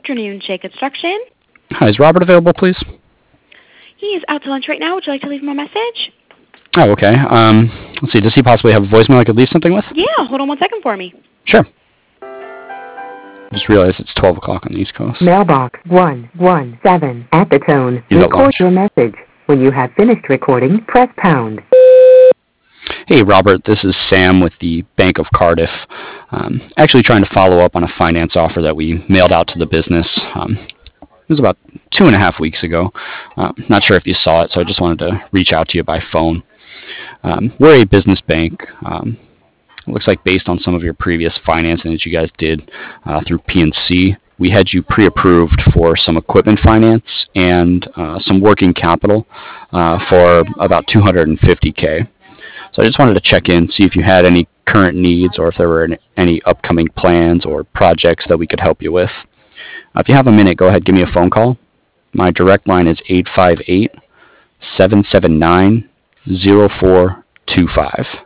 afternoon, Shea Construction. Hi, is Robert available, please? He is out to lunch right now. Would you like to leave him a message? Oh, okay. Let's see. Does he possibly have a voicemail I could leave something with? Yeah, hold on 1 second for me. Sure. Just realized it's 12 o'clock on the East Coast. Mailbox 117. At the tone, He's at record lunch. your message. When you have finished recording, press pound. Hey, Robert. This is Sam with the Bank of Cardiff. Actually trying to follow up on a finance offer that we mailed out to the business. It was about 2.5 weeks ago. Not sure if you saw it, so I just wanted to reach out to you by phone. We're a business bank. It looks like based on some of your previous financing that you guys did through PNC, we had you pre-approved for some equipment finance and some working capital for about $250K. So I just wanted to check in, see if you had any current needs or if there were any upcoming plans or projects that we could help you with. If you have a minute, go ahead, give me a phone call. My direct line is 858-779-0425.